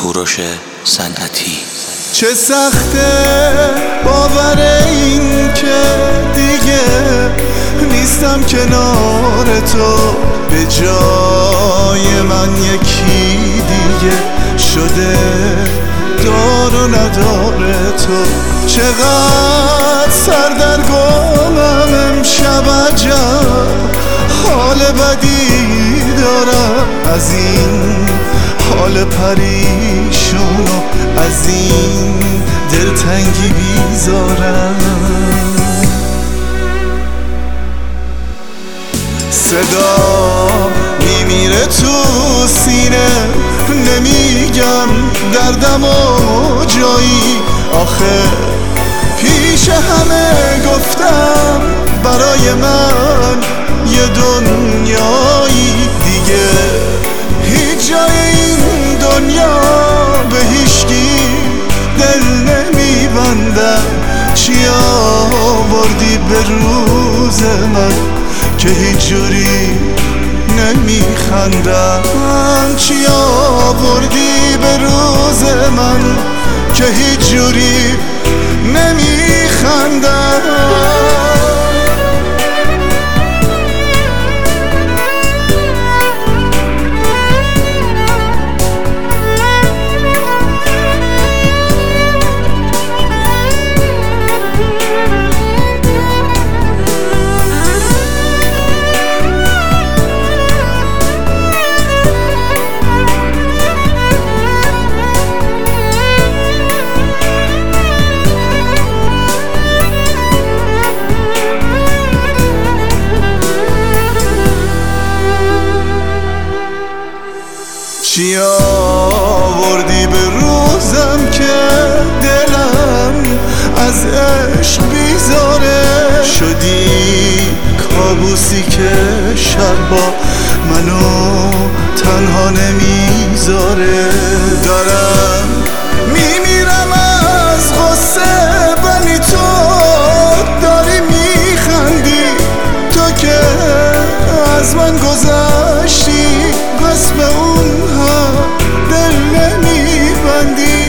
کوروش صنعتی. چه سخته باور این که دیگه نیستم کنار تو، به جای من یکی دیگه شده دار و نداره تو. چقدر سردرگمم امشب، عجب حال بدی دارم از این حال پریشون و از این دلتنگی بیزارم. صدا میمیره تو سینه، نمیگم دردم و جایی، آخه پیش همه گفتم برای من یه دنیایی دیگه. هیچ جای این دنیا به هیچکی دل نمیبندم. چی آوردی به روز من که هیچ جوری نمیخندم؟ چی آوردی به روز من که هیچ جوری نمیخندم؟ چی آوردی به روزم که دلم از عشق بیزاره؟ شدی کابوسی که شبا منو تنها نمیذاره. دارم میمیرم از غصه، ولی تو داری میخندی. تو که از من گذشتی، پس به اونها دل نمیبندی.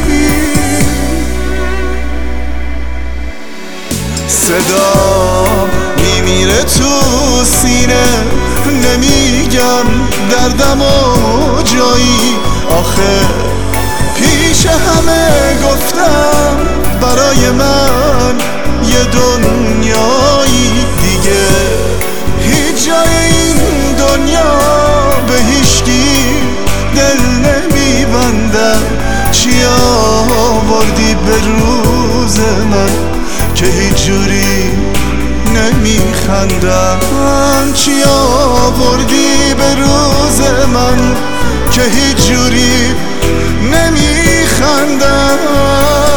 صدا میمیره تو سینه، نمیگم دردم و جایی، آخه پیش همه گفتم برای من یه دنیایی دیگه. هیچ جای این دنیا به هیچکی دل نمیبندم. چی آوردی به روز من که هیچ جوری نمیخندم؟ چی آوردی به روز من که هیچ جوری نمیخندم؟